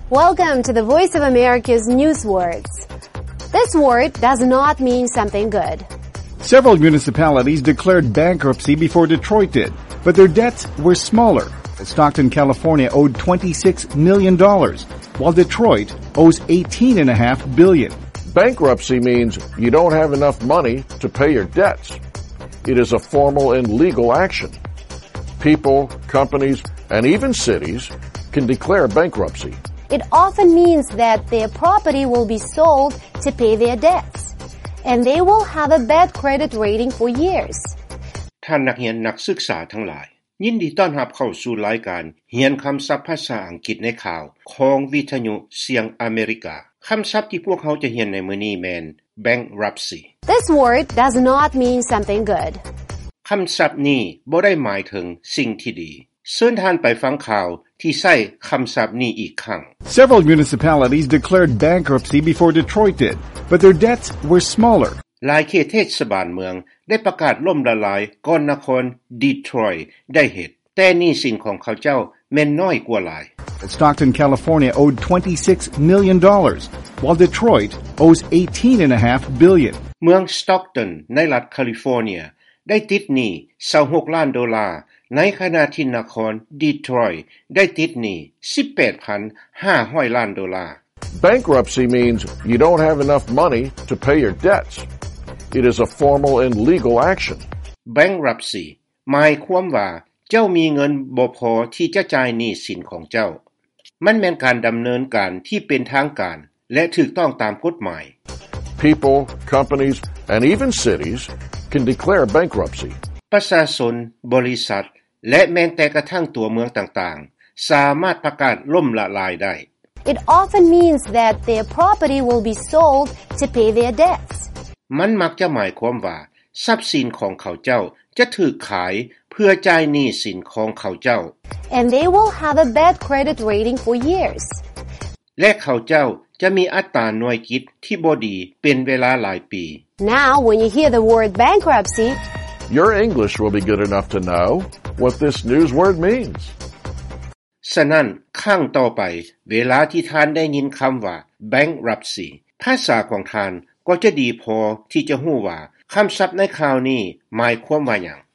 Welcome to the Voice of America's News Words. This word does not mean something good. Several municipalities declared bankruptcy before Detroit did, but their debts were smaller. Stockton, California owed $26 million, while Detroit owes $18.5 billion. Bankruptcy means you don't have enough money to pay your debts. It is a formal and legal action. People, companies, and even cities can declare bankruptcy. It often means that their property will be sold to pay their debts, and they will have a bad credit rating for years. ท่านนักเรียนนักศึกษาทั้งหลายยินดีต้อนรับเข้าสู่รายการเรียนคำศัพท์ภาษาอังกฤษในข่าวของวิทยุเสียงอเมริกาคำศัพท์ที่พวกเขาจะเรียนในมื้อนี้แม่น bankruptcy. This word does not mean something good. คำศัพท์นี้บ่ได้หมายถึงสิ่งที่ดีเชิญท่านไปฟังข่าวที่ใช้คำศัพท์นี้อีกครั้ง Several municipalities declared bankruptcy before Detroit did, but their debts were smaller. หลายเขตเทศบาลเมืองได้ประกาศล่มละลายก่อนนครดีทรอยต์ได้เหตุแต่หนี้สินของเขาเจ้าแม่นน้อยกว่าหลาย Stockton, California owed $26 million, while Detroit owes $18.5 billion. เมืองสต็อกตันในรัฐแคลิฟอร์เนียได้ติดหนี้26ล้านดอลลาร์ในขณะที่นครดีทรอยต์ได้ติดหนี้ 18,500 ล้านดอลลาร์ Bankruptcy means you don't have enough money to pay your debts. It is a formal and legal action. Bankruptcy หมายความว่าเจ้ามีเงินบ่พอที่จะจ่ายหนี้สินของเจ้ามันแม่นการดำเนินการที่เป็นทางการและถูกต้องตามกฎหมาย People, companies, and even cities can declare bankruptcy. ประชาชนบริษัทและแม้แต่กระทั่งตัวเมืองต่างๆสามารถประกาศล่มละลายได้ It often means that their property will be sold to pay their debts. มันมักจะหมายความว่าทรัพย์สินของเขาเจ้าจะถูกขายเพื่อจ่ายหนี้สินของเขาเจ้า And they will have a bad credit rating for years. และเขาเจ้าจะมีอัตราหน่วยกิตที่บ่ดีเป็นเวลาหลายปี Now, when you hear the word bankruptcy, your English will be good enough to know what this news word means. ฉะนั้นครั้งต่อไปเวลาที่ท่านได้ยินคำว่า bankruptcy ภาษาของท่านก็จะดีพอที่จะรู้ว่าคำศัพท์ในข่าวนี้หมายความว่าหยัง